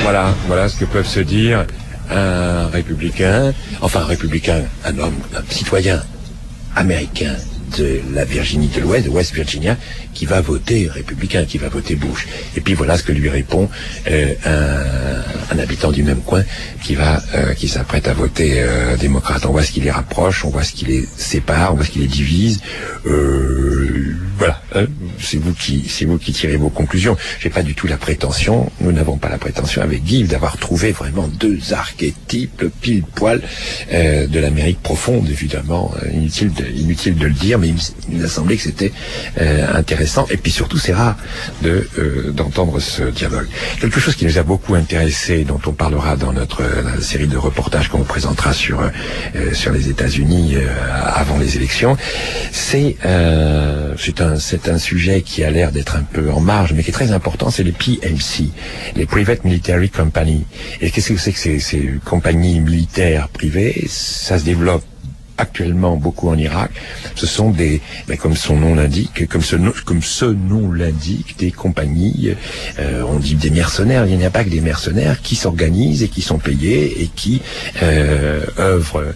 Voilà ce que peuvent se dire un républicain, un homme, un citoyen américain de la Virginie de l'Ouest, de West Virginia, qui va voter républicain, qui va voter Bush. Et puis voilà ce que lui répond un habitant du même coin qui s'apprête à voter démocrate. On voit ce qui les rapproche, on voit ce qui les sépare, on voit ce qui les divise. Voilà, c'est vous qui tirez vos conclusions. J'ai pas du tout la prétention, nous n'avons pas la prétention avec Guy d'avoir trouvé vraiment deux archétypes pile poil de l'Amérique profonde, évidemment. Inutile de le dire, mais il m'a semblé que c'était intéressant. Et puis surtout, c'est rare d'entendre ce dialogue. Quelque chose qui nous a beaucoup intéressé, dont on parlera dans notre série de reportages qu'on vous présentera sur les États-Unis avant les élections, c'est un sujet qui a l'air d'être un peu en marge, mais qui est très important, c'est les PMC, les Private Military Company. Et qu'est-ce que c'est que ces compagnies militaires privées? Ça se développe actuellement beaucoup en Irak. Ce sont comme son nom l'indique, comme ce nom l'indique, des compagnies, on dit des mercenaires, il n'y a pas que des mercenaires qui s'organisent et qui sont payés et qui œuvrent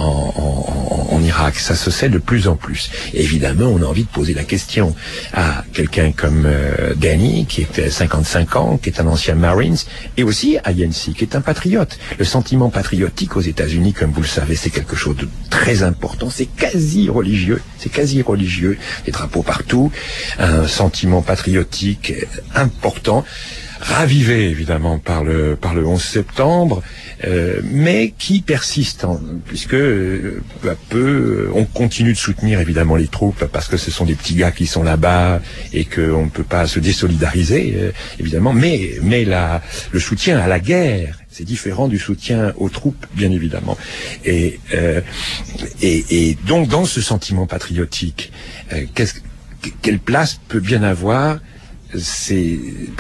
en Irak. Ça se sait de plus en plus. Et évidemment, on a envie de poser la question à quelqu'un comme Danny, qui est 55 ans, qui est un ancien Marines, et aussi à Yancey, qui est un patriote. Le sentiment patriotique aux États-Unis, comme vous le savez, c'est quelque chose de très important, c'est quasi religieux, des drapeaux partout, un sentiment patriotique important, ravivé évidemment par le 11 septembre, mais qui persiste, puisque peu à peu, on continue de soutenir évidemment les troupes, parce que ce sont des petits gars qui sont là-bas, et qu'on ne peut pas se désolidariser, évidemment, mais le soutien à la guerre, c'est différent du soutien aux troupes, bien évidemment. Et donc, dans ce sentiment patriotique, quelle place peut bien avoir ces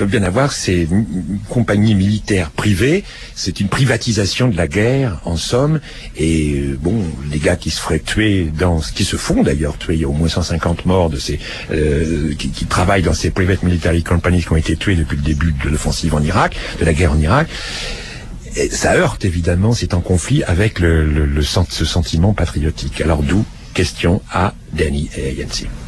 compagnies militaires privées? C'est une privatisation de la guerre, en somme. Et les gars qui se feraient tuer qui se font d'ailleurs tuer, il y a au moins 150 morts de ces qui travaillent dans ces private military companies qui ont été tués depuis le début de l'offensive en Irak, de la guerre en Irak. Et ça heurte évidemment, c'est en conflit avec ce sentiment patriotique. Alors d'où question à Danny et à Yancey.